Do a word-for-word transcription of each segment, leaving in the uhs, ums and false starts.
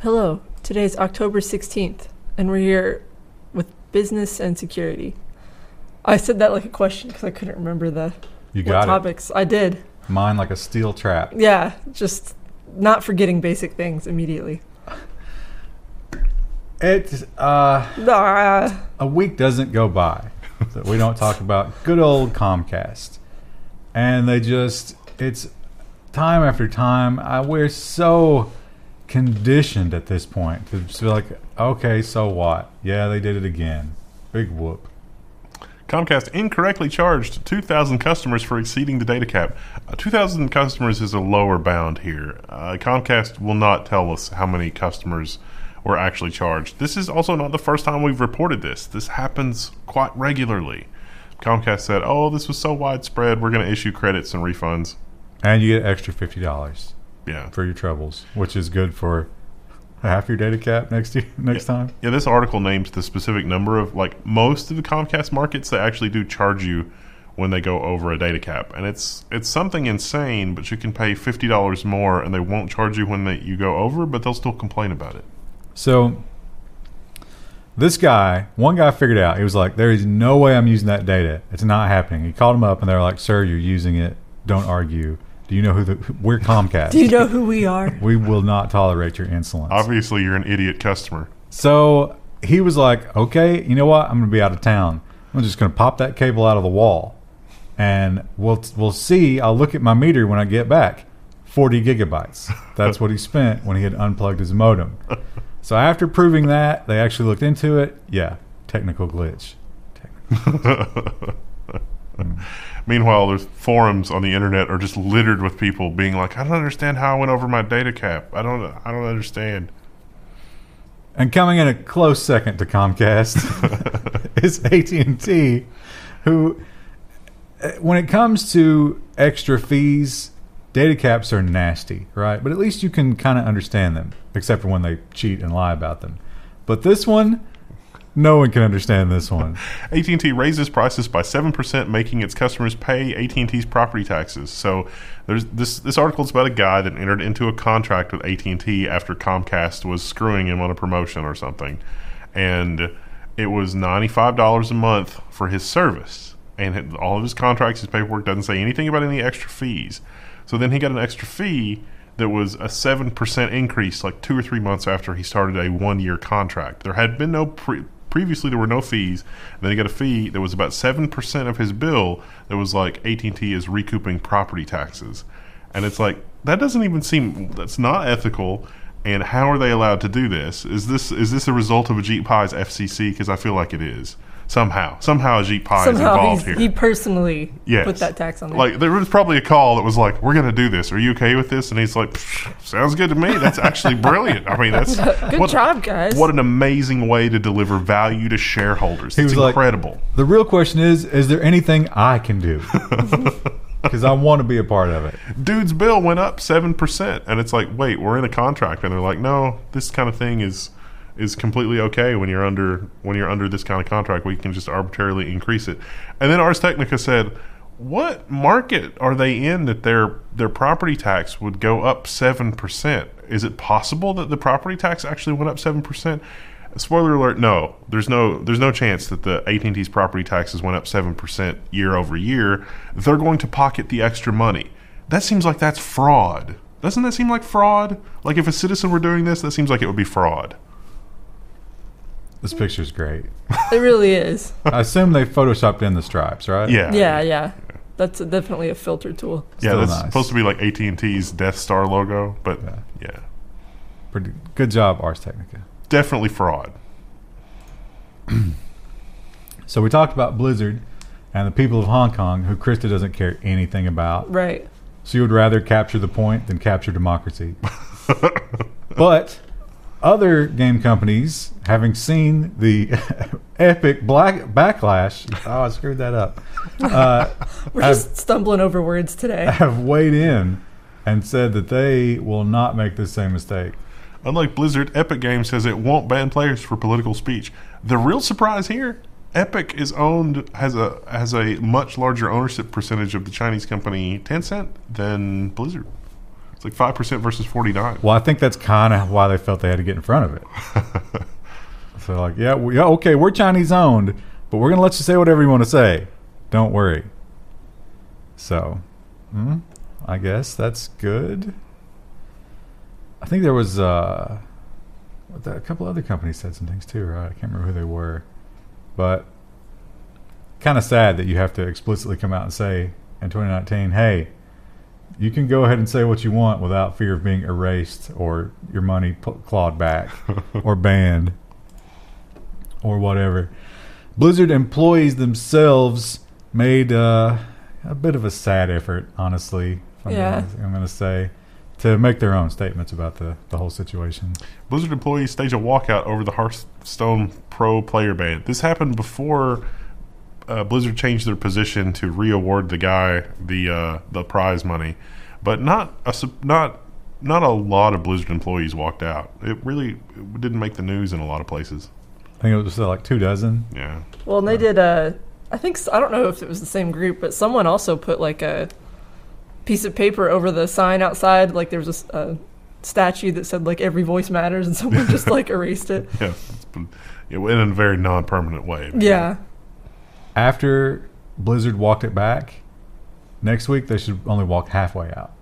Hello, today's October sixteenth, and we're here with business and security. I said that like a question because I couldn't remember the You what got topics. it. I did. Mine like a steel trap. Yeah, just not forgetting basic things immediately. It's uh, Ah, a week doesn't go by that we don't talk about good old Comcast, and they just it's time after time. I we're so conditioned at this point to just be like, okay, so what? Yeah, they did it again. Big whoop. Comcast incorrectly charged two thousand customers for exceeding the data cap. Uh, two thousand customers is a lower bound here. Uh, Comcast will not tell us how many customers were actually charged. This is also not the first time we've reported this. This happens quite regularly. Comcast said, oh, this was so widespread, we're going to issue credits and refunds. And you get extra fifty dollars Yeah. for your troubles, which is good for half your data cap next year, next yeah. time. Yeah, this article names the specific number of, like, most of the Comcast markets, they actually do charge you when they go over a data cap. And it's it's something insane, but you can pay fifty dollars more, and they won't charge you when they, you go over, but they'll still complain about it. So this guy, one guy figured out, he was like, there is no way I'm using that data. It's not happening. He called him up, and they're like, sir, you're using it. Don't argue. Do you know who the... We're Comcast. do you know who we are? We will not tolerate your insolence. Obviously, you're an idiot customer. So he was like, okay, you know what? I'm going to be out of town. I'm just going to pop that cable out of the wall, and we'll we'll see. I'll look at my meter when I get back. forty gigabytes. That's what he spent when he had unplugged his modem. So after proving that, they actually looked into it. Yeah, technical glitch. Technical. mm. Meanwhile, there's forums on the internet are just littered with people being like, I don't understand how I went over my data cap. I don't I don't understand. And coming in a close second to Comcast is A T and T, who, when it comes to extra fees, data caps are nasty, right? But at least you can kind of understand them, except for when they cheat and lie about them. But this one, no one can understand this one. A T and T raises prices by seven percent, making its customers pay A T and T's property taxes. So there's this this article is about a guy that entered into a contract with A T and T after Comcast was screwing him on a promotion or something. And it was ninety-five dollars a month for his service. And all of his contracts, his paperwork doesn't say anything about any extra fees. So then he got an extra fee that was a seven percent increase like two or three months after he started a one-year contract. There had been no... Pre- Previously, there were no fees. And then he got a fee that was about seven percent of his bill that was like A T and T is recouping property taxes. And it's like, that doesn't even seem... That's not ethical. And how are they allowed to do this? Is this is this a result of Ajit Pai's F C C? Because I feel like it is. Somehow. Somehow Ajit Pai is Somehow involved he's, here. he personally Yes. put that tax on there. Like, there was probably a call that was like, we're going to do this. Are you okay with this? And he's like, sounds good to me. That's actually brilliant. I mean, that's... Good what, job, guys. What an amazing way to deliver value to shareholders. He It's was like, incredible. The real question is, is there anything I can do? Because I want to be a part of it. Dude's bill went up seven percent. And it's like, wait, we're in a contract. And they're like, no, this kind of thing is... is completely okay when you're under when you're under this kind of contract. We can just arbitrarily increase it. And then Ars Technica said, what market are they in that their their property tax would go up seven percent? Is it possible that the property tax actually went up seven percent? Spoiler alert, no. There's no there's no chance that the A T and T's property taxes went up seven percent year over year. They're going to pocket the extra money. That seems like that's fraud. Doesn't that seem like fraud? Like if a citizen were doing this, that seems like it would be fraud. This picture's great. It really is. I assume they photoshopped in the stripes, right? Yeah. Yeah, yeah. That's a, definitely a filter tool. Yeah, Still that's nice. supposed to be like A T and T's Death Star logo, but Yeah. yeah. Pretty good job, Ars Technica. Definitely fraud. So we talked about Blizzard and the people of Hong Kong, who Krista doesn't care anything about. Right. She would rather capture the point than capture democracy. But other game companies, having seen the epic black backlash, oh, I screwed that up, uh, We're have, just stumbling over words today. have weighed in and said that they will not make this same mistake. Unlike Blizzard, Epic Games says it won't ban players for political speech. The real surprise here, Epic is owned has a has a much larger ownership percentage of the Chinese company Tencent than Blizzard. It's like five percent versus forty-nine. Well, I think that's kind of why they felt they had to get in front of it. So, like, yeah, we, yeah, okay, we're Chinese owned, but we're going to let you say whatever you want to say. Don't worry. So, hmm, I guess that's good. I think there was uh, a couple other companies said some things too, right? I can't remember who they were. But kind of sad that you have to explicitly come out and say in twenty nineteen, hey, you can go ahead and say what you want without fear of being erased or your money p- clawed back or banned or whatever. Blizzard employees themselves made uh, a bit of a sad effort, honestly. If I'm Yeah. gonna, I'm going to say, to make their own statements about the, the whole situation. Blizzard employees stage a walkout over the Hearthstone Pro player ban. This happened before uh, Blizzard changed their position to re-award the guy the uh, the prize money, but not a sup- not not a lot of Blizzard employees walked out. It really it didn't make the news in a lot of places. I think it was uh, like two dozen. Yeah. Well, and they did a. I think s- I don't know if it was the same group, but someone also put like a piece of paper over the sign outside. Like there was a, s- a statue that said like "Every voice matters," and someone just like erased it. Yeah. It's been, it went in a very non-permanent way. Yeah. After Blizzard walked it back, next week they should only walk halfway out.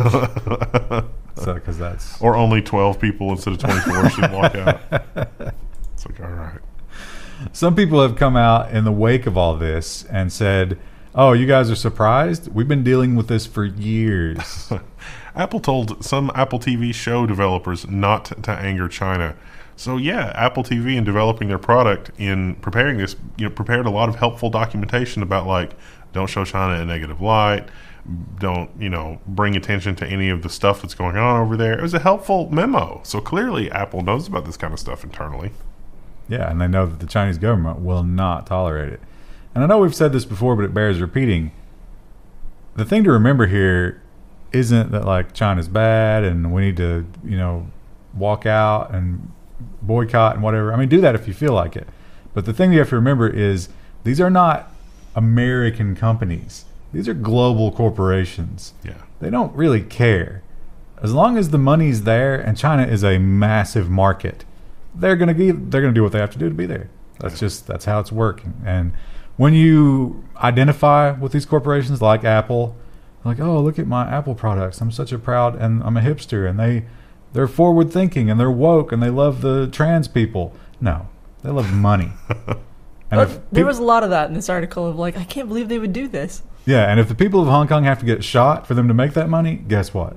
So, because that's Or only twelve people instead of twenty-four should walk out. It's like, all right. some people have come out in the wake of all this and said, "Oh, you guys are surprised? We've been dealing with this for years." Apple told some Apple T V show developers not to anger China. So yeah, Apple T V in developing their product, in preparing this, you know, prepared a lot of helpful documentation about like, don't show China in a negative light, don't, you know, bring attention to any of the stuff that's going on over there. It was a helpful memo. So clearly Apple knows about this kind of stuff internally. Yeah, and they know that the Chinese government will not tolerate it. And I know we've said this before, but it bears repeating. The thing to remember here isn't that like China's bad and we need to, you know, walk out and boycott and whatever. I mean, do that if you feel like it. But the thing you have to remember is these are not American companies. These are global corporations. Yeah. They don't really care. As long as the money's there, and China is a massive market, they're gonna give, they're gonna do what they have to do to be there. That's just that's how it's working. And when you identify with these corporations like Apple, like, oh, look at my Apple products. I'm such a proud, and I'm a hipster, and they they're forward thinking and they're woke and they love the trans people. No, they love money. And But if there peop- was a lot of that in this article of like, I can't believe they would do this. yeah, and if the people of Hong Kong have to get shot for them to make that money, guess what?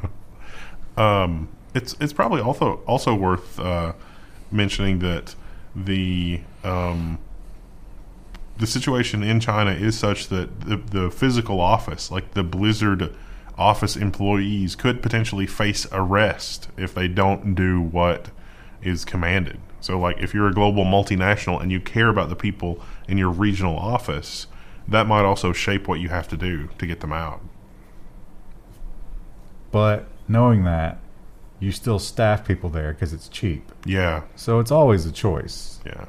Um, it's it's probably also also worth uh, mentioning that the um, the situation in China is such that the, the physical office, like the Blizzard office employees, could potentially face arrest if they don't do what is commanded. So, like, if you're a global multinational and you care about the people in your regional office, that might also shape what you have to do to get them out. But knowing that, you still staff people there because it's cheap. Yeah, So it's always a choice. yeah.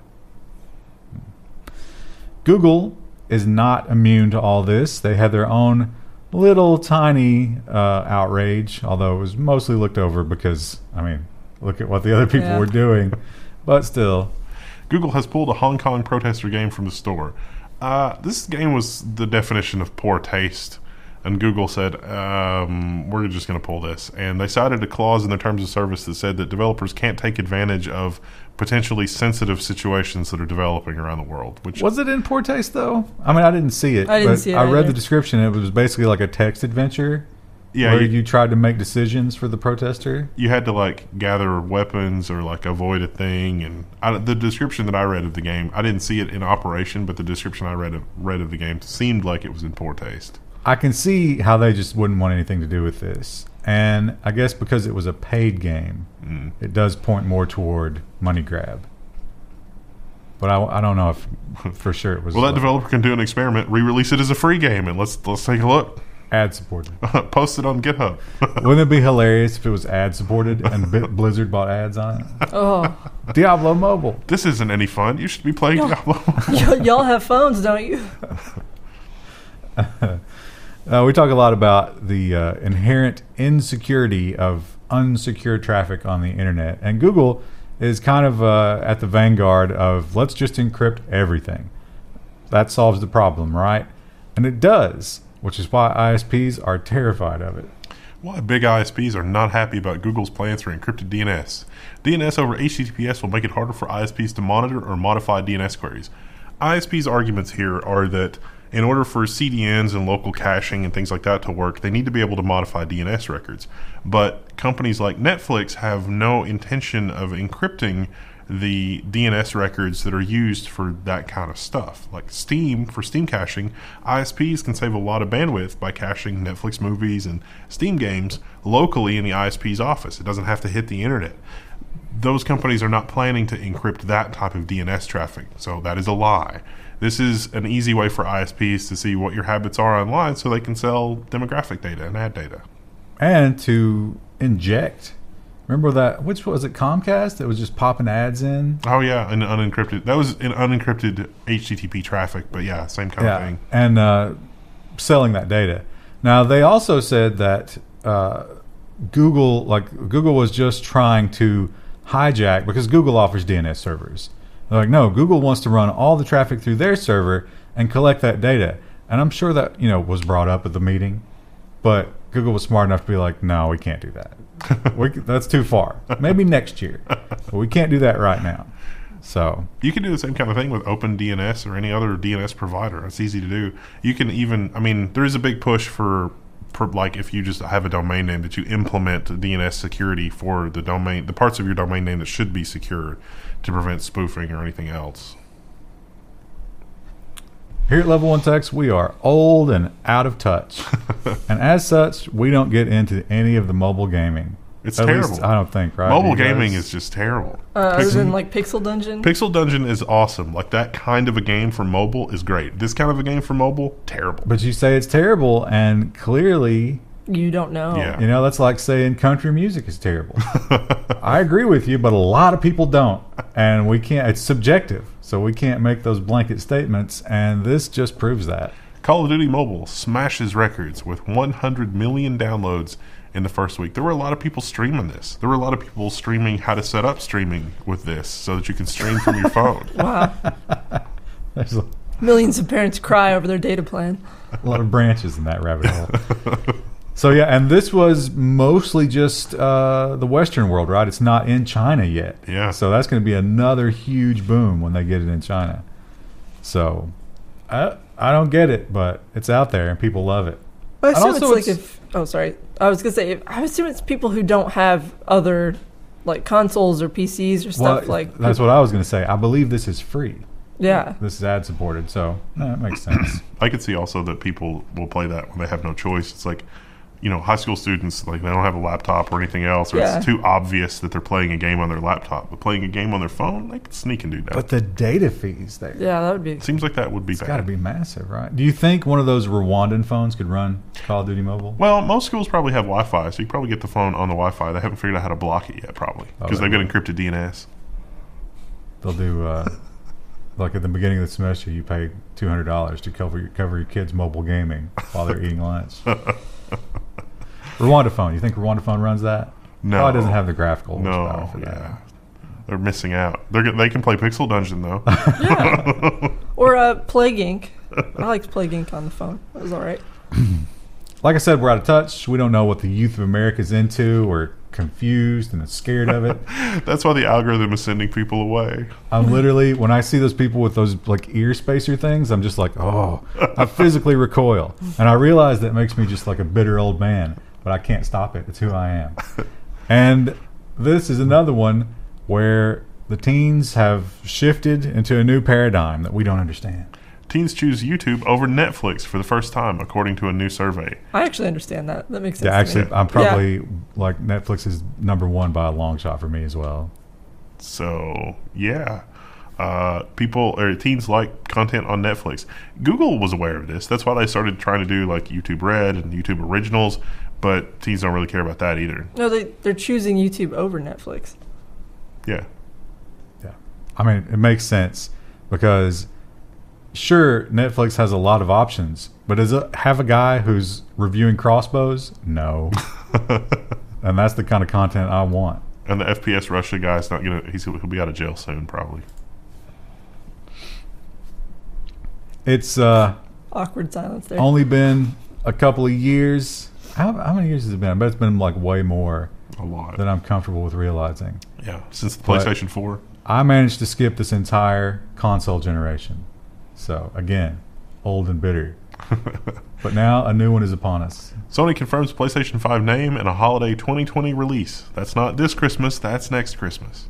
Google is not immune to all this. They had their own little tiny uh, outrage, although it was mostly looked over because, I mean, look at what the other people Yeah. were doing. But still, Google has pulled a Hong Kong protester game from the store. Uh, this game was the definition of poor taste, and Google said, um, we're just going to pull this. And they cited a clause in their terms of service that said that developers can't take advantage of potentially sensitive situations that are developing around the world. Which was it in poor taste, though? I mean, I didn't see it. I didn't but see it I read either. the description. It was basically like a text adventure yeah, where you, you tried to make decisions for the protester. you had to like gather weapons or like avoid a thing. And I, the description that I read of the game, I didn't see it in operation, but the description I read of, read of the game seemed like it was in poor taste. I can see how they just wouldn't want anything to do with this. And I guess because it was a paid game, Mm. it does point more toward money grab. But I, I don't know if for sure it was Well, that like developer can do an experiment, re-release it as a free game, and let's let's take a look. ad supported. Post it on GitHub. Wouldn't it be hilarious if it was ad supported and Bi- Blizzard bought ads on it? Oh, Diablo Mobile. This isn't any fun. You should be playing No. Diablo. Y- y'all have phones, don't you? Uh, we talk a lot about the uh, inherent insecurity of unsecured traffic on the internet, and Google is kind of uh, at the vanguard of let's just encrypt everything. That solves the problem, right? And it does, which is why I S Ps are terrified of it. Why big I S Ps are not happy about Google's plans for encrypted D N S. D N S over H T T P S will make it harder for I S Ps to monitor or modify D N S queries. I S Ps' arguments here are that in order for C D Ns and local caching and things like that to work, they need to be able to modify D N S records. But companies like Netflix have no intention of encrypting the D N S records that are used for that kind of stuff. Like Steam, for Steam caching, I S Ps can save a lot of bandwidth by caching Netflix movies and Steam games locally in the I S P's office. It doesn't have to hit the internet. Those companies are not planning to encrypt that type of D N S traffic, so that is a lie. This is an easy way for I S Ps to see what your habits are online so they can sell demographic data and ad data. And to inject. Remember that, which was it, Comcast that was just popping ads in? Oh, yeah, an unencrypted. That was an unencrypted H T T P traffic, but yeah, same kind yeah, of thing. And uh, selling that data. Now, they also said that uh, Google, like Google was just trying to hijack, because Google offers D N S servers. They're like, no, Google wants to run all the traffic through their server and collect that data. And I'm sure that, you know, was brought up at the meeting, but Google was smart enough to be like, no, we can't do that. we, that's too far. Maybe next year. But we can't do that right now. So you can do the same kind of thing with OpenDNS or any other D N S provider. It's easy to do. You can even, I mean, there is a big push for, for like if you just have a domain name that you implement D N S security for the domain, the parts of your domain name that should be secure to prevent spoofing or anything else. Here at Level One Techs, we are old and out of touch. And as such, we don't get into any of the mobile gaming. It's At terrible. least, I don't think, right? Mobile You guys- gaming is just terrible. Uh, other Pixel, than like Pixel Dungeon. Pixel Dungeon is awesome. Like that kind of a game for mobile is great. This kind of a game for mobile, terrible. But you say it's terrible, and clearly, You don't know. Yeah. you know, that's like saying country music is terrible. I agree with you, but a lot of people don't. And we can't, it's subjective. So we can't make those blanket statements. And this just proves that. Call of Duty Mobile smashes records with one hundred million downloads in the first week. There were a lot of people streaming this. There were a lot of people streaming how to set up streaming with this so that you can stream from your phone. Wow. There's a, Millions of parents cry over their data plan. a lot of branches in that rabbit hole. So, yeah, and this was mostly just uh, the Western world, right? It's not in China yet. Yeah. So that's going to be another huge boom when they get it in China. So I, I don't get it, but it's out there and people love it. I And assume it's also like it's- if. Oh, sorry. I was gonna say. I assume it's people who don't have other, like consoles or P Cs or stuff Well, like. that's what I was going to say. I believe this is free. Yeah. This is ad supported, so no, that makes sense. I could see also that people will play that when they have no choice. It's like, you know, high school students, like they don't have a laptop or anything else, or Yeah. it's too obvious that they're playing a game on their laptop. But playing a game on their phone, they can sneak and do that. But the data fees there, Yeah, that would be. It seems like that would be it's bad. got to be massive, right? Do you think one of those Rwandan phones could run Call of Duty Mobile? Well, most schools probably have Wi-Fi, so you can probably get the phone on the Wi-Fi. They haven't figured out how to block it yet, probably, Oh, because they they've got will. encrypted D N S. They'll do uh, like at the beginning of the semester, you pay two hundred dollars to cover your, cover your kids' mobile gaming while they're eating lunch. Rwanda phone. You think Rwanda phone runs that? No. Probably doesn't have the graphical No, horsepower for that. yeah. They're missing out. They're g- they can play Pixel Dungeon, though. Yeah. Or uh, Plague Inc. I liked Plague Inc. on the phone. That was all right. Like I said, we're out of touch. We don't know what the youth of America is into. We're confused and scared of it. That's why the algorithm is sending people away. I'm literally, when I see those people with those like ear spacer things, I'm just like, oh, I physically recoil. And I realize that makes me just like a bitter old man, but I can't stop it. It's who I am. And this is another one where the teens have shifted into a new paradigm that we don't understand. Teens choose YouTube over Netflix for the first time, according to a new survey. I actually understand that. That makes sense. Yeah, to actually, me. I'm probably like Netflix is number one by a long shot for me as well. So, yeah. Uh, people or teens like content on Netflix. Google was aware of this. That's why they started trying to do like YouTube Red and YouTube Originals, but teens don't really care about that either. No, they they're choosing YouTube over Netflix. Yeah. Yeah, I mean, it makes sense because sure, Netflix has a lot of options, but does it have a guy who's reviewing crossbows? No. And that's the kind of content I want. And the F P S Russia guy's not gonna. He's he'll be out of jail soon, probably. It's uh, Awkward silence there. only been a couple of years. How, how many years has it been? I bet it's been like way more A lot. than I'm comfortable with realizing. Yeah, since the But- PlayStation four. I managed to skip this entire console generation. So, again, old and bitter. But now a new one is upon us. Sony confirms PlayStation five name and a holiday twenty twenty release. That's not this Christmas. That's next Christmas.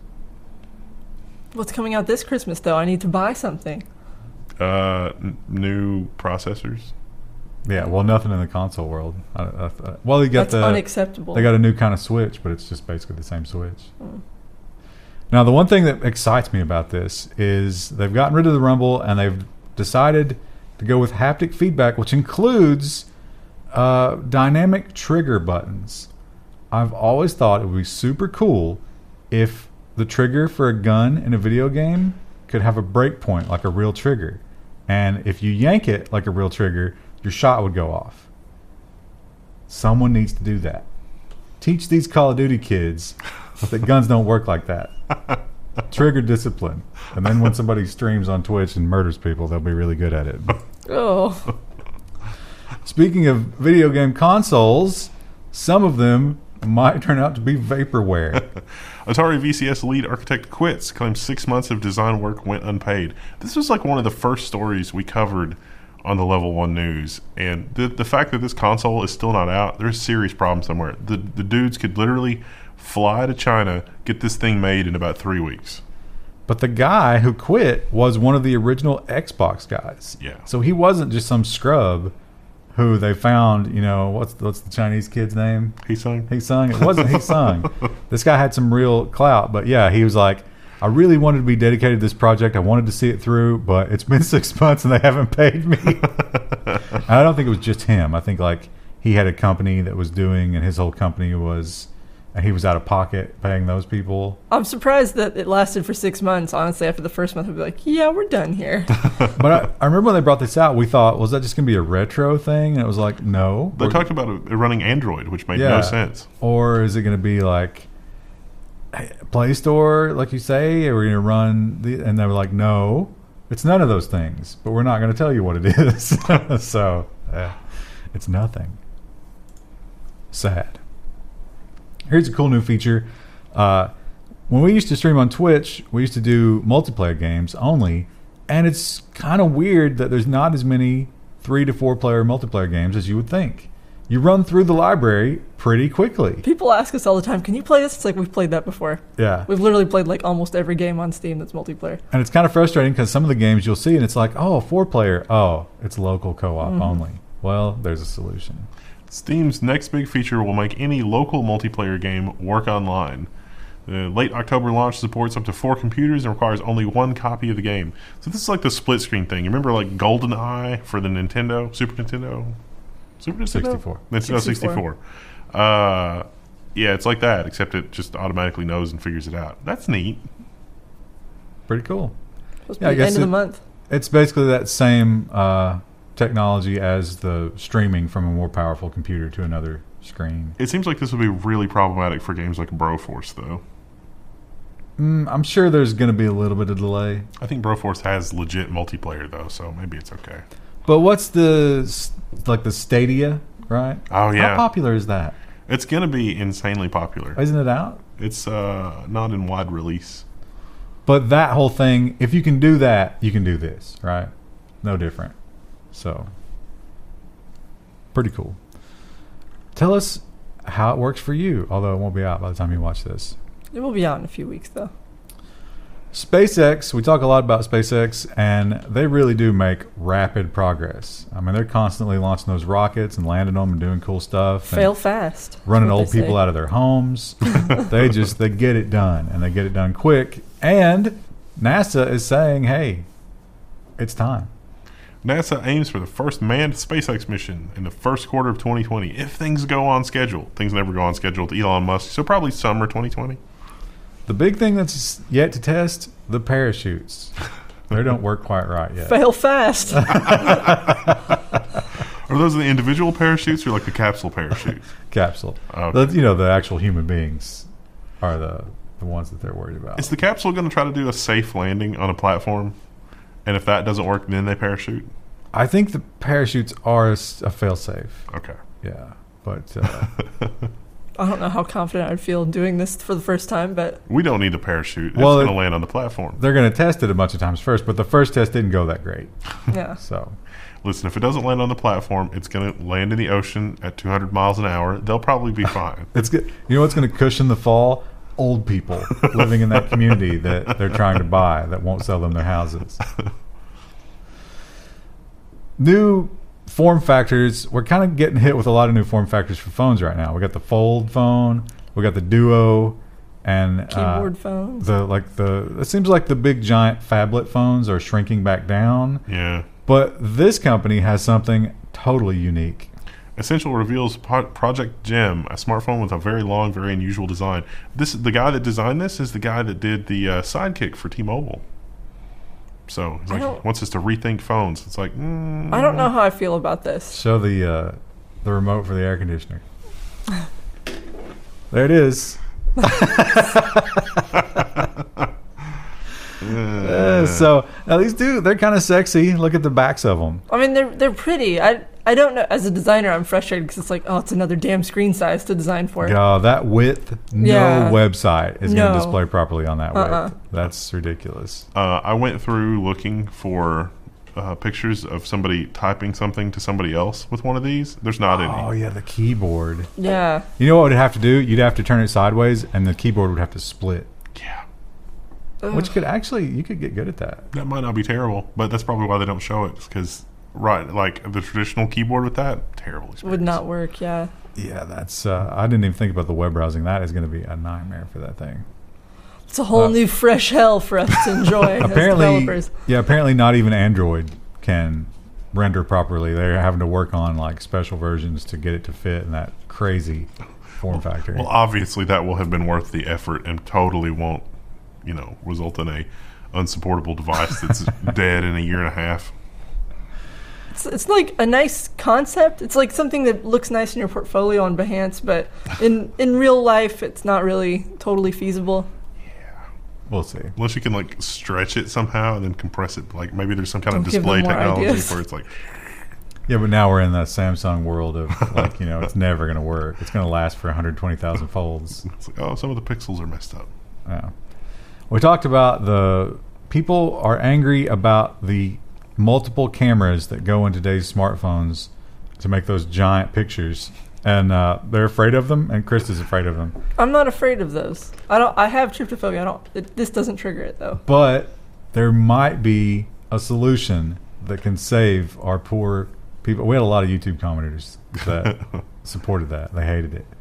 What's coming out this Christmas, though? I need to buy something. Uh, n- new processors. Yeah, well, nothing in the console world. I, I, I, well, they got That's the unacceptable. they got a new kind of Switch, but it's just basically the same Switch. Now, the one thing that excites me about this is they've gotten rid of the Rumble and they've decided to go with haptic feedback, which includes uh, dynamic trigger buttons. I've always thought it would be super cool if the trigger for a gun in a video game could have a break point like a real trigger. And if you yank it like a real trigger, your shot would go off. Someone needs to do that. Teach these Call of Duty kids that guns don't work like that. Trigger discipline. And then when somebody streams on Twitch and murders people, they'll be really good at it. Oh. Speaking of video game consoles, some of them might turn out to be vaporware. Atari V C S lead architect quits, claims six months of design work went unpaid. This was like one of the first stories we covered on the Level One News, and the the fact that this console is still not out, there's serious problems somewhere. The the dudes could literally fly to China, get this thing made in about three weeks. But the guy who quit was one of the original Xbox guys. Yeah. So he wasn't just some scrub who they found, you know, what's what's the Chinese kid's name? He sung. He sung. It wasn't he sung. This guy had some real clout, but yeah, he was like, I really wanted to be dedicated to this project. I wanted to see it through, but it's been six months and they haven't paid me. And I don't think it was just him. I think like he had a company that was doing, and his whole company was, and he was out of pocket paying those people. I'm surprised that it lasted for six months. Honestly, after the first month, I'd be like, yeah, we're done here. But I, I remember when they brought this out, we thought, was that just going to be a retro thing? And it was like, no. They We're- talked about it running Android, which made Yeah. no sense. Or is it going to be like Play Store, like you say? Are we going to run the? And they were like, no, it's none of those things. But we're not going to tell you what it is. So uh, it's nothing. Sad. Here's a cool new feature. Uh, when we used to stream on Twitch, we used to do multiplayer games only, and it's kind of weird that there's not as many three to four player multiplayer games as you would think. You run through the library pretty quickly. People ask us all the time, can you play this? It's like, we've played that before. Yeah. We've literally played like almost every game on Steam that's multiplayer. And it's kind of frustrating because some of the games you'll see and it's like, oh, four player. Oh, it's local co-op Mm-hmm. only. Well, there's a solution. Steam's next big feature will make any local multiplayer game work online. The late October launch supports up to four computers and requires only one copy of the game. So this is like the split screen thing. You remember like GoldenEye for the Nintendo, Super Nintendo? Super Nintendo? sixty-four. Nintendo sixty-four. sixty-four. Uh, yeah, it's like that, except it just automatically knows and figures it out. That's neat. Pretty cool. Supposed Yeah, to I be the guess end of it- the month. It's basically that same uh, technology as the streaming from a more powerful computer to another screen. It seems like this would be really problematic for games like Broforce, though. Mm, I'm sure there's going to be a little bit of delay. I think Broforce has legit multiplayer, though, so maybe it's okay. But what's the, s- like the Stadia, right? Oh, yeah. How popular is that? It's going to be insanely popular. Isn't it out? It's uh, not in wide release. But that whole thing, if you can do that, you can do this, right? No different. So, pretty cool. Tell us how it works for you, although it won't be out by the time you watch this. It will be out in a few weeks, though. SpaceX, we talk a lot about SpaceX, and they really do make rapid progress. I mean, they're constantly launching those rockets and landing them and doing cool stuff. and Fail fast. that's running what old they people say. out of their homes. They just, they get it done, and they get it done quick. And NASA is saying, hey, it's time. NASA aims for the first manned SpaceX mission in the first quarter of twenty twenty, if things go on schedule. Things never go on schedule with Elon Musk, so probably summer twenty twenty. The big thing that's yet to test, the parachutes. They don't work quite right yet. Fail fast. Are those the individual parachutes or like the capsule parachutes? Capsule. Okay. The, you know, the actual human beings are the, the ones that they're worried about. Is the capsule going to try to do a safe landing on a platform? And if that doesn't work, then they parachute? I think the parachutes are a, s- a fail-safe. Okay. Yeah. But uh, I don't know how confident I'd feel doing this for the first time, but We don't need the parachute. It's Well, going it- to land on the platform. they're going to test it a bunch of times first, but the first test didn't go that great. yeah. So, Listen, if it doesn't land on the platform, it's going to land in the ocean at two hundred miles an hour. They'll probably be fine. it's good. You know what's going to cushion the fall? Old people living in that community that they're trying to buy that won't sell them their houses. New form factors. We're kind of getting hit with a lot of new form factors for phones right now. We got the Fold phone, we got the Duo, and uh, Keyboard phones. the like the. It seems like the big giant phablet phones are shrinking back down. Yeah. But this company has something totally unique. Essential reveals Pro- Project Gem, a smartphone with a very long, very unusual design. This the guy that designed this is the guy that did the uh, Sidekick for T-Mobile. So he's I like, don't- wants us to rethink phones. It's like, mm, I don't know how I feel about this. Show the uh, the remote for the air conditioner. There it is. Uh, so now these do they're kind of sexy. Look at the backs of them. I mean, they're they're pretty. I I don't know. As a designer, I'm frustrated because it's like, oh, it's another damn screen size to design for. God, that width, no Yeah. website is going No. to display properly on that Uh-uh. width. That's ridiculous. Uh, I went through looking for uh, pictures of somebody typing something to somebody else with one of these. There's not Oh any. yeah, the keyboard. Yeah. You know what would have to do? You'd have to turn it sideways, and the keyboard would have to split. Yeah, Ugh. Which could actually you could get good at that. that might not be terrible, but that's probably why they don't show it. Because right, like the traditional keyboard with that, terrible experience. Would not work. Yeah. Yeah, that's. Uh, I didn't even think about the web browsing. That is going to be a nightmare for that thing. It's a whole Uh, new fresh hell for us to enjoy as apparently, developers. yeah. Apparently, not even Android can render properly. They're having to work on like special versions to get it to fit in that crazy form factor. Well, obviously that will have been worth the effort and totally won't, you know, result in a unsupportable device that's dead in a year and a half. It's, it's like a nice concept. It's like something that looks nice in your portfolio on Behance, but in in real life, it's not really totally feasible. We'll see. Unless you can like stretch it somehow and then compress it. Like maybe there's some kind Don't of give them display more technology ideas. where it's like, Yeah, but now we're in the Samsung world of like you know it's never going to work. It's going to last for one hundred twenty thousand folds. it's like, oh, some of the pixels are messed up. Yeah. We talked about the people are angry about the multiple cameras that go in today's smartphones to make those giant pictures, and uh, they're afraid of them. And Chris is afraid of them. I'm not afraid of those. I don't. I have tryptophobia. I don't. It, this doesn't trigger it though. But there might be a solution that can save our poor people. We had a lot of YouTube commenters that supported that. They hated it.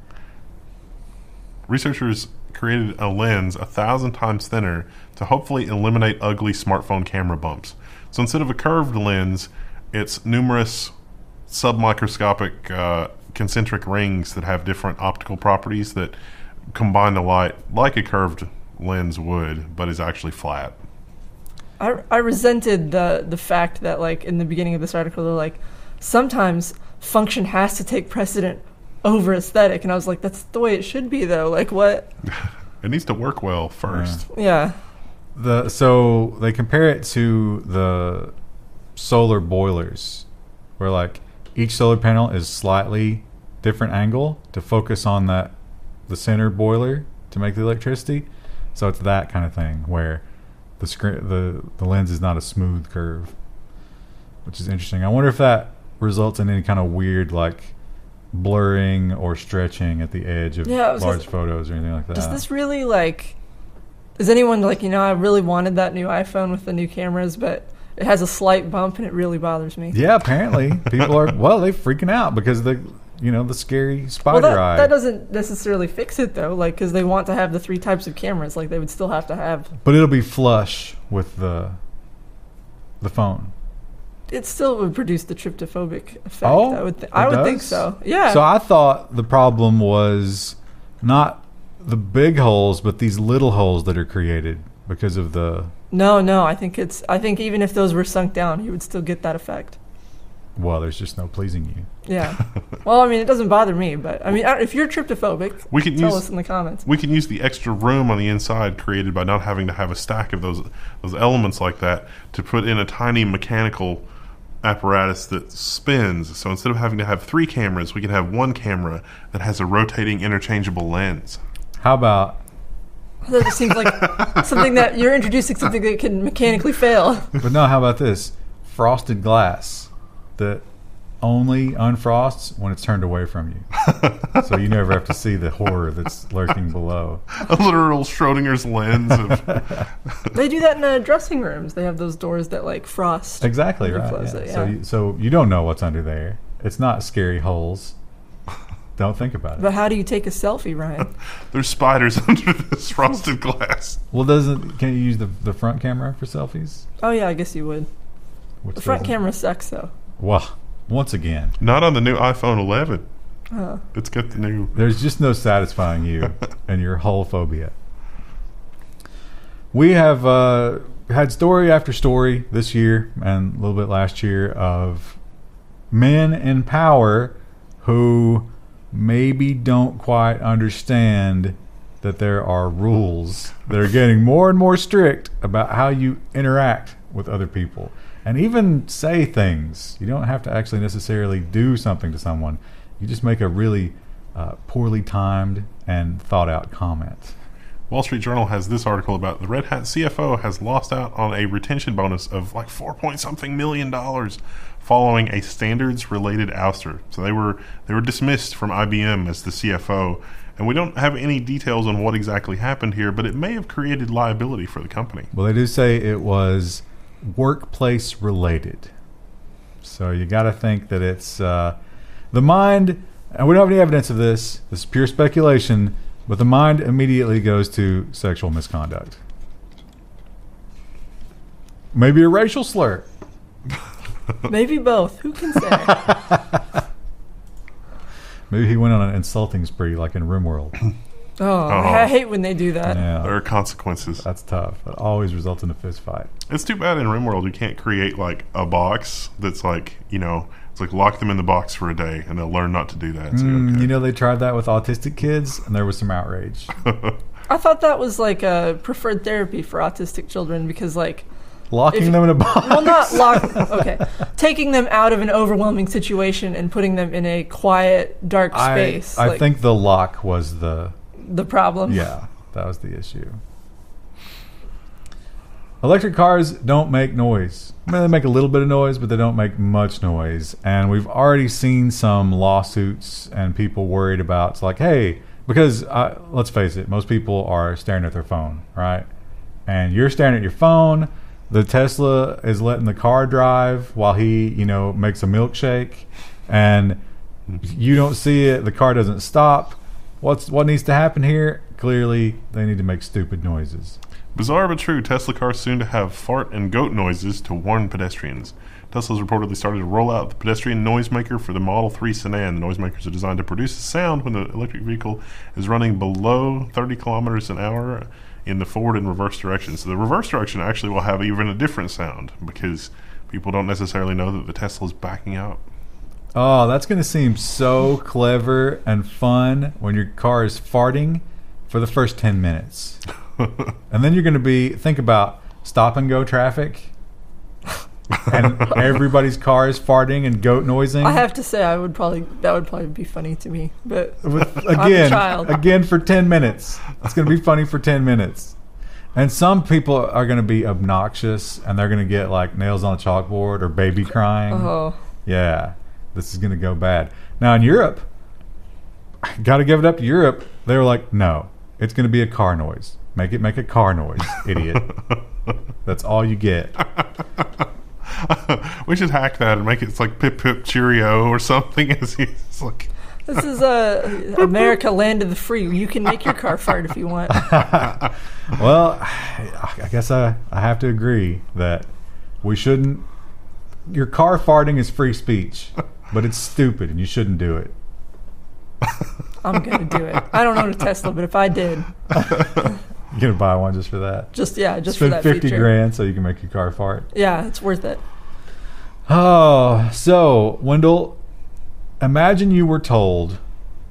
Researchers created a lens a thousand times thinner to hopefully eliminate ugly smartphone camera bumps. So instead of a curved lens, it's numerous submicroscopic uh, concentric rings that have different optical properties that combine the light like a curved lens would, but is actually flat. I, I resented the the fact that like in the beginning of this article they're like sometimes function has to take precedent over aesthetic, and I was like, that's the way it should be though. Like what? It needs to work well first. Yeah. The so they compare it to the solar boilers, where like each solar panel is slightly different angle to focus on that the center boiler to make the electricity. So it's that kind of thing where the screen the the lens is not a smooth curve, which is interesting. I wonder if that results in any kind of weird like blurring or stretching at the edge of Yeah, I was large just- photos or anything like that. Does this really like? Is anyone like, you know, I really wanted that new iPhone with the new cameras, but it has a slight bump and it really bothers me. Yeah, apparently people are well, they're freaking out because the you know the scary Well, spider that, eye. that doesn't necessarily fix it though, like because they want to have the three types of cameras, like they would still have to have. but it'll be flush with the the phone. It still would produce the tryptophobic effect. Oh, I would. Th- it I would think does? so. Yeah. So I thought the problem was not the big holes, but these little holes that are created because of the. No, no. I think it's. I think even if those were sunk down, you would still get that effect. Well, there's just no pleasing you. Yeah. Well, I mean, it doesn't bother me, but I mean, I- if you're tryptophobic, We can tell use us in the comments. we can use the extra room on the inside created by not having to have a stack of those those elements like that to put in a tiny mechanical apparatus that spins. So instead of having to have three cameras, we can have one camera that has a rotating interchangeable lens. How about? That just seems like something that you're introducing something that can mechanically fail. But no, how about this? Frosted glass that only unfrosts when it's turned away from you. So you never have to see the horror that's lurking below. A literal Schrodinger's lens of They do that in uh, dressing rooms. They have those doors that like frost. Exactly, when you right. close Yeah. it, So, yeah. you, so you don't know what's under there. It's not scary holes. Don't think about it. But how do you take a selfie, Ryan? there's spiders under this frosted glass. Well, doesn't can you use the the front camera for selfies? Oh yeah, I guess you would. Which The front doesn't- camera sucks though. Well, once again, Not on the new iPhone eleven. Uh, It's got the new. there's just no satisfying you and your whole phobia. We have uh, had story after story this year and a little bit last year of men in power who maybe don't quite understand that there are rules that are getting more and more strict about how you interact with other people and even say things. You don't have to actually necessarily do something to someone. You just make a really uh, poorly timed and thought out comment. Wall Street Journal has this article about the Red Hat C F O has lost out on a retention bonus of like four point something million dollars following a standards related ouster. So they were they were dismissed from I B M as the C F O, and we don't have any details on what exactly happened here, but it may have created liability for the company. Well, they do say it was workplace related. So you got to think that it's uh, the mind, and we don't have any evidence of this. This is pure speculation, but the mind immediately goes to sexual misconduct. Maybe a racial slur. maybe both. Who can say? Maybe he went on an insulting spree like in RimWorld. Oh, I hate when they do that. Yeah, There are consequences. that's tough. It always results in a fist fight. It's too bad in RimWorld you can't create like a box that's like, you know, it's like lock them in the box for a day and they'll learn not to do that. So you're Mm, okay. You know, they tried that with autistic kids, and there was some outrage. I thought that was like a preferred therapy for autistic children because like, Locking If- them in a box. well, not lock. Okay, taking them out of an overwhelming situation and putting them in a quiet, dark I, space. I like, think the lock was the the problem. yeah, that was the issue. Electric cars don't make noise. I mean, they make a little bit of noise, but they don't make much noise. And we've already seen some lawsuits and people worried about. It's like, hey, because uh, let's face it, most people are staring at their phone, right? And you're staring at your phone. The Tesla is letting the car drive while he, you know, makes a milkshake, and you don't see it. The car doesn't stop. What's what needs to happen here? Clearly, they need to make stupid noises. Bizarre but true, Tesla cars soon to have fart and goat noises to warn pedestrians. Tesla's reportedly started to roll out the pedestrian noisemaker for the Model three sedan. The noisemakers are designed to produce a sound when the electric vehicle is running below thirty kilometers an hour in the forward and reverse direction. So the reverse direction actually will have even a different sound because people don't necessarily know that the Tesla is backing up. Oh, that's going to seem so clever and fun when your car is farting for the first ten minutes. And then you're going to be, think about stop and go traffic. And everybody's car is farting and goat noising. I have to say, I would probably that would probably be funny to me, but With, I'm a again, child. again for ten minutes. It's going to be funny for ten minutes. And some people are going to be obnoxious and they're going to get like nails on a chalkboard or baby crying. oh, Yeah, this is going to go bad. Now in Europe, got to give it up to Europe. They were like, no, it's going to be a car noise. Make it make a car noise, idiot. That's all you get. We should hack that and make it it's like Pip Pip Cheerio or something. As he's like, this is uh, America, land of the free. You can make your car fart if you want. Well, I guess I, I have to agree that we shouldn't. Your car farting is free speech, but it's stupid and you shouldn't do it. I'm gonna do it. I don't own a Tesla, but if I did, You're gonna buy one just for that. Just yeah, just Spend for that fifty feature. grand so you can make your car fart. Yeah, it's worth it. Oh, so Wendell, imagine you were told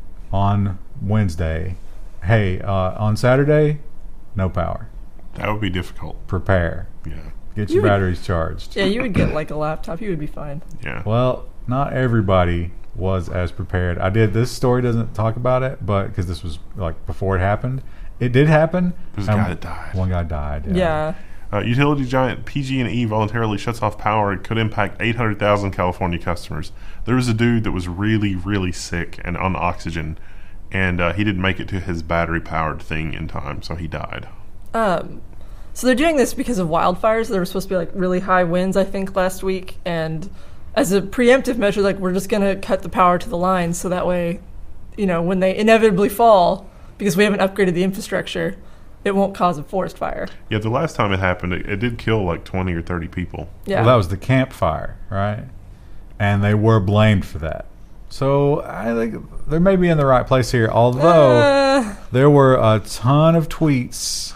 on Wednesday, hey, uh, on Saturday, no power. That would be difficult. Prepare. Yeah. Get You your would- batteries charged. Yeah, you would get like a laptop. You would be fine. Yeah. Well, not everybody was as prepared. I did. This story doesn't talk about it, but because this was like before it happened, it did happen. There's a and guy that died. One guy died. Yeah. Uh, utility giant P G and E voluntarily shuts off power. It could impact eight hundred thousand California customers. There was a dude that was really, really sick and on oxygen, and uh, he didn't make it to his battery-powered thing in time, so he died. Um, so they're doing this because of wildfires. There were supposed to be like really high winds, I think, last week, and as a preemptive measure, like we're just gonna cut the power to the lines so that way, you know, when they inevitably fall, because we haven't upgraded the infrastructure, it won't cause a forest fire. Yeah, the last time it happened, it, it did kill like twenty or thirty people. Yeah. Well, that was the campfire, right? And they were blamed for that. So I think they may be in the right place here, although Uh, there were a ton of tweets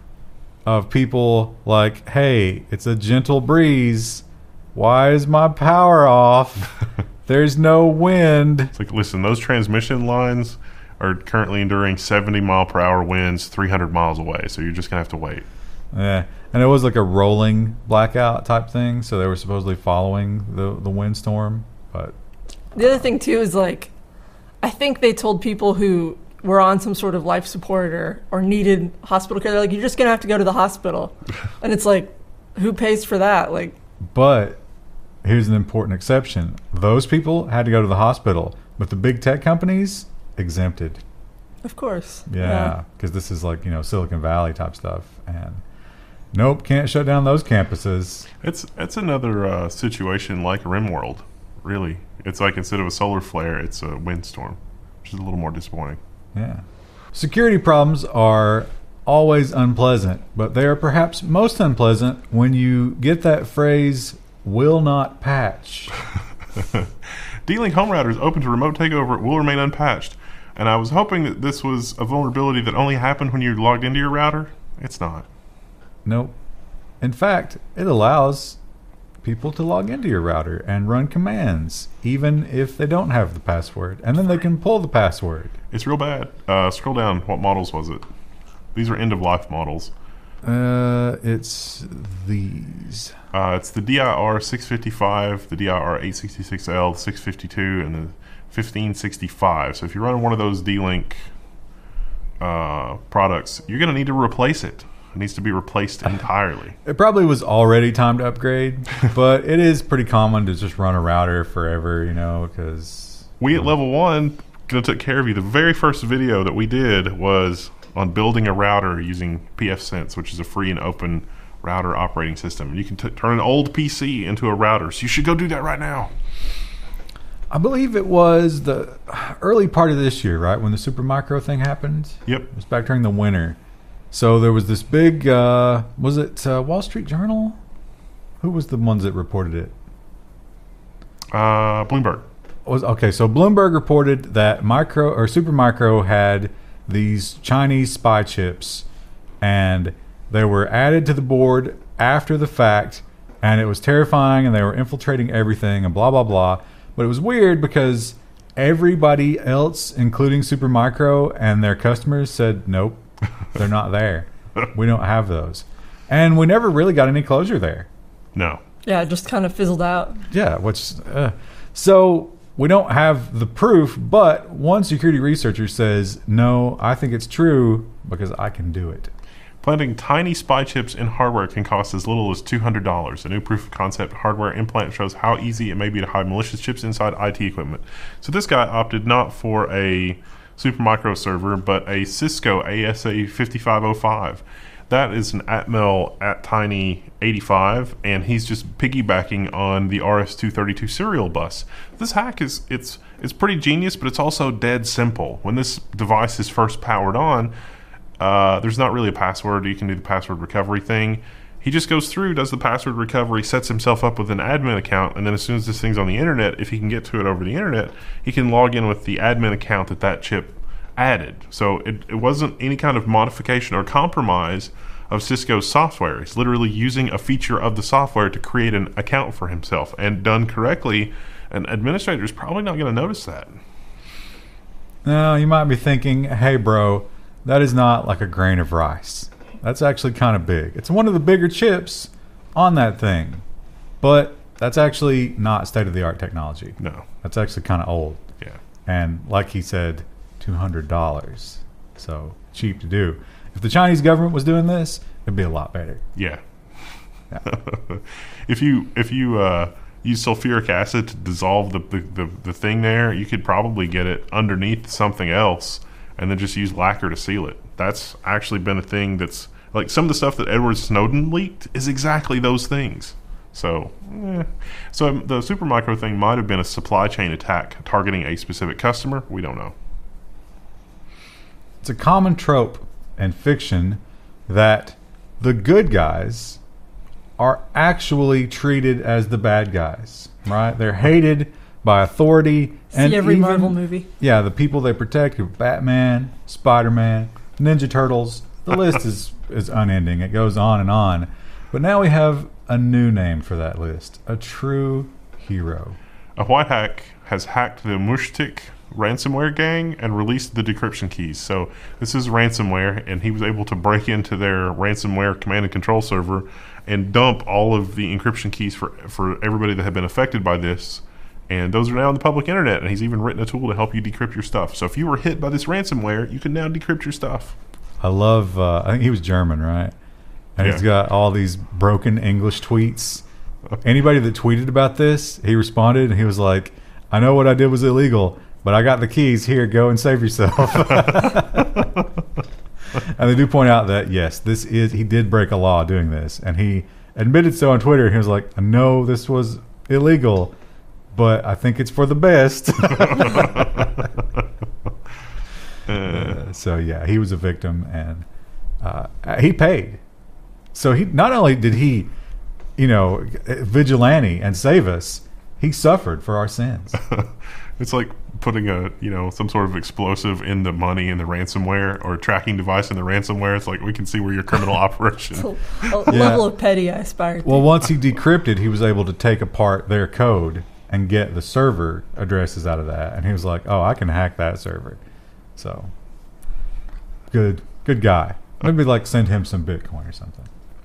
of people like, hey, it's a gentle breeze. Why is my power off? There's no wind. It's like, listen, those transmission lines are currently enduring seventy mile per hour winds three hundred miles away, so you're just going to have to wait. Yeah. And it was like a rolling blackout type thing. So they were supposedly following the, the windstorm. But the other thing too is like, I think they told people who were on some sort of life support or, or needed hospital care, they're like, you're just gonna have to go to the hospital, and it's like, who pays for that? Like, But here's an important exception. Those people had to go to the hospital, but the big tech companies exempted. of course. Yeah, because this is like, you know, Silicon Valley type stuff. And nope, can't shut down those campuses. It's it's another uh, situation like RimWorld, really. It's like instead of a solar flare, it's a windstorm, which is a little more disappointing. Yeah. Security problems are always unpleasant, but they are perhaps most unpleasant when you get that phrase, will not patch. D-Link home routers open to remote takeover will remain unpatched. And I was hoping that this was a vulnerability that only happened when you logged into your router. It's not. Nope. In fact, it allows people to log into your router and run commands, even if they don't have the password. And then they can pull the password. It's real bad. Uh, scroll down. What models was it? These are end-of-life models. Uh, it's these. Uh, it's the D I R six fifty-five, the D I R eight sixty-six L, six fifty-two, and the fifteen sixty-five. So if you're running one of those D-Link uh, products, you're going to need to replace it. It needs to be replaced entirely. It probably was already time to upgrade, but it is pretty common to just run a router forever, you know, because... We at Level one going to take care of you. The very first video that we did was on building a router using pfSense, which is a free and open router operating system. You can t- turn an old P C into a router, so you should go do that right now. I believe it was the early part of this year, right, when the Supermicro thing happened? Yep. It was back during the winter. So there was this big, uh, was it uh, Wall Street Journal? Who was the ones that reported it? Uh, Bloomberg. Was okay, so Bloomberg reported that Micro or Supermicro had these Chinese spy chips, and they were added to the board after the fact, and it was terrifying, and they were infiltrating everything, and blah blah blah. But it was weird because everybody else, including Supermicro and their customers, said nope, they're not there. We don't have those, and we never really got any closure there. No. Yeah, it just kind of fizzled out. Yeah, which uh, so we don't have the proof, but one security researcher says, no, I think it's true because I can do it. Planting tiny spy chips in hardware can cost as little as two hundred dollars. A new proof of concept hardware implant shows how easy it may be to hide malicious chips inside I T equipment. So this guy opted not for a Supermicro server, but a Cisco A S A fifty-five oh five. That is an Atmel AtTiny eighty-five, and he's just piggybacking on the R S two thirty-two serial bus. This hack is it's it's pretty genius, but it's also dead simple. When this device is first powered on, uh, there's not really a password. You can do the password recovery thing. He just goes through, does the password recovery, sets himself up with an admin account, and then as soon as this thing's on the internet, if he can get to it over the internet, he can log in with the admin account that that chip added. So it, it wasn't any kind of modification or compromise of Cisco's software. He's literally using a feature of the software to create an account for himself, and done correctly. An administrator is probably not going to notice that. Now, you might be thinking, hey, bro, that is not like a grain of rice. That's actually kind of big. It's one of the bigger chips on that thing. But that's actually not state-of-the-art technology. No. That's actually kind of old. Yeah. And like he said, two hundred dollars. So cheap to do. If the Chinese government was doing this, it'd be a lot better. Yeah. Yeah. if you if you uh, use sulfuric acid to dissolve the, the, the, the thing there, you could probably get it underneath something else and then just use lacquer to seal it. That's actually been a thing that's, like, some of the stuff that Edward Snowden leaked is exactly those things. So, eh. so the Supermicro thing might have been a supply chain attack targeting a specific customer. We don't know. It's a common trope in fiction that the good guys are actually treated as the bad guys, right? They're hated by authority. See and every even, Marvel movie. Yeah, the people they protect are Batman, Spider-Man, Ninja Turtles. The list is, is unending. It goes on and on. But now we have a new name for that list, a true hero. A white hack has hacked the Mushtik ransomware gang and released the decryption keys. So this is ransomware, and he was able to break into their ransomware command and control server and dump all of the encryption keys for, for everybody that had been affected by this. And those are now on the public internet, and he's even written a tool to help you decrypt your stuff. So if you were hit by this ransomware, you can now decrypt your stuff. I love, uh, I think he was German, right? And Yeah. he's got all these broken English tweets. Anybody that tweeted about this, he responded, and he was like, I know what I did was illegal, but I got the keys. Here, go and save yourself. And they do point out that, yes, this is, he did break a law doing this. And he admitted so on Twitter. He was like, I know this was illegal, but I think it's for the best. uh, so, yeah, he was a victim, and uh, he paid. So he not only did he, you know, vigilante and save us, he suffered for our sins. It's like putting a, you know, some sort of explosive in the money in the ransomware, or a tracking device in the ransomware. It's like, we can see where your criminal operation. It's a, a Yeah. level of petty I aspire to. Well, once he decrypted, he was able to take apart their code and get the server addresses out of that. And he was like, oh, I can hack that server. So, good, good guy. Maybe like send him some Bitcoin or something.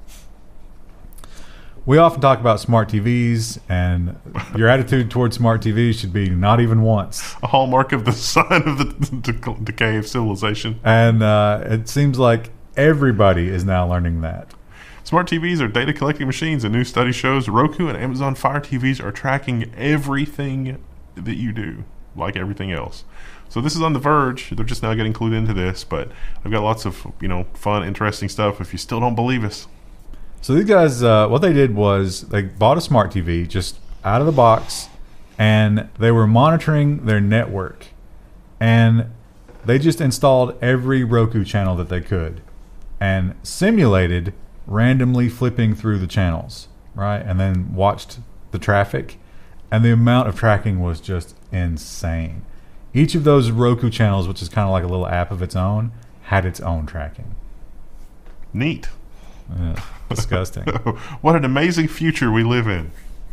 We often talk about smart T Vs, and your attitude towards smart T Vs should be not even once. A hallmark of the sign of the dec- decay of civilization. And uh, it seems like everybody is now learning that. Smart T Vs are data collecting machines. A new study shows Roku and Amazon Fire T Vs are tracking everything that you do, like everything else. So this is on The Verge. They're just now getting clued into this, but I've got lots of, you know, fun, interesting stuff if you still don't believe us. So these guys, uh, what they did was they bought a smart T V just out of the box, and they were monitoring their network. And they just installed every Roku channel that they could and simulated randomly flipping through the channels, right? And then watched the traffic. And the amount of tracking was just insane. Each of those Roku channels, which is kind of like a little app of its own, had its own tracking. Neat. Yeah, disgusting. What an amazing future we live in.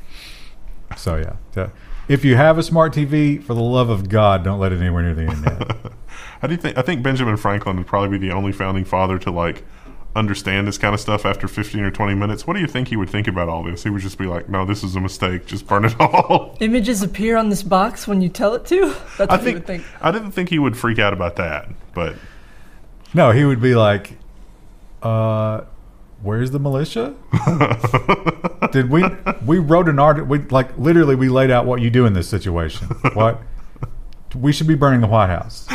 So yeah, so if you have a smart T V, for the love of God, don't let it anywhere near the internet. How do you think? I think Benjamin Franklin would probably be the only founding father to like understand this kind of stuff after fifteen or twenty minutes. What do you think he would think about all this? He would just be like, "No, this is a mistake. Just burn it all." Images appear on this box when you tell it to? That's I what you think, would think. I didn't think he would freak out about that, but No, he would be like, uh, where's the militia? Did we, we wrote an article, we, like literally we laid out what you do in this situation. What? We should be burning the White House.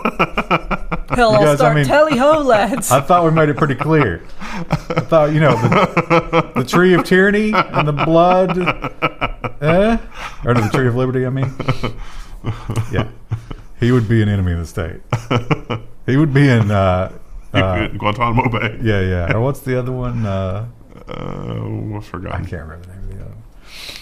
Hell, I'll Because, I start mean- tally-ho, lads. I thought we made it pretty clear. I thought, you know, the, the tree of tyranny and the blood, eh? Or no, the tree of liberty, I mean. Yeah. He would be an enemy of the state. He would be in, uh, uh, Guantanamo Bay. yeah, yeah. Or what's the other one? Uh, Uh, I forgot. I can't remember the name of the other one.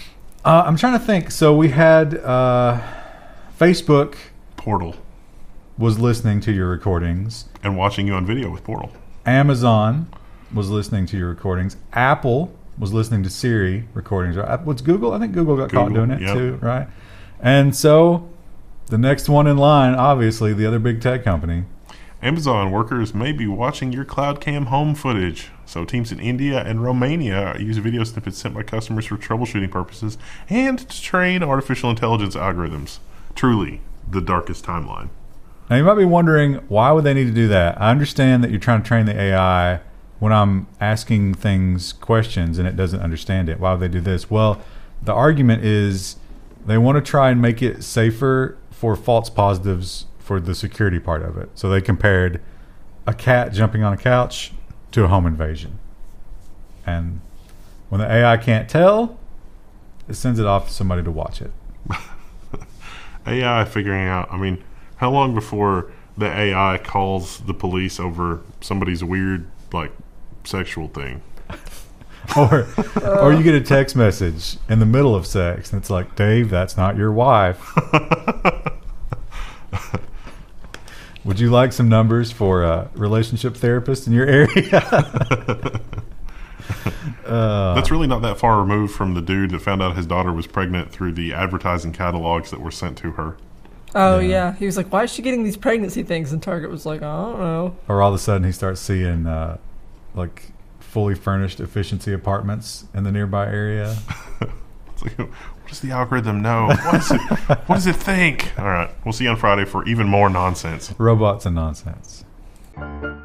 Uh, I'm trying to think. So we had uh, Facebook. Portal. was listening to your recordings. And watching you on video with Portal. Amazon was listening to your recordings. Apple was listening to Siri recordings. Right? What's Google? I think Google got Google, caught doing it yep. too, right? And so the next one in line, obviously, the other big tech company. Amazon workers may be watching your cloud cam home footage. So teams in India and Romania use video snippets sent by customers for troubleshooting purposes and to train artificial intelligence algorithms. Truly, the darkest timeline. Now, you might be wondering, why would they need to do that? I understand that you're trying to train the A I when I'm asking things questions and it doesn't understand it. Why would they do this? Well, the argument is they want to try and make it safer for false positives for the security part of it. So they compared a cat jumping on a couch to a home invasion. And when the A I can't tell, it sends it off to somebody to watch it. A I figuring out, I mean, how long before the A I calls the police over somebody's weird, like, sexual thing? Or or you get a text message in the middle of sex and it's like, Dave, that's not your wife. Would you like some numbers for a relationship therapist in your area? uh, That's really not that far removed from the dude that found out his daughter was pregnant through the advertising catalogs that were sent to her. Oh, Yeah. yeah. He was like, why is she getting these pregnancy things? And Target was like, I don't know. Or all of a sudden he starts seeing uh, like fully furnished efficiency apartments in the nearby area. It's like, what does the algorithm know? What, is it, what does it think? All right. We'll see you on Friday for even more nonsense. Robots and nonsense.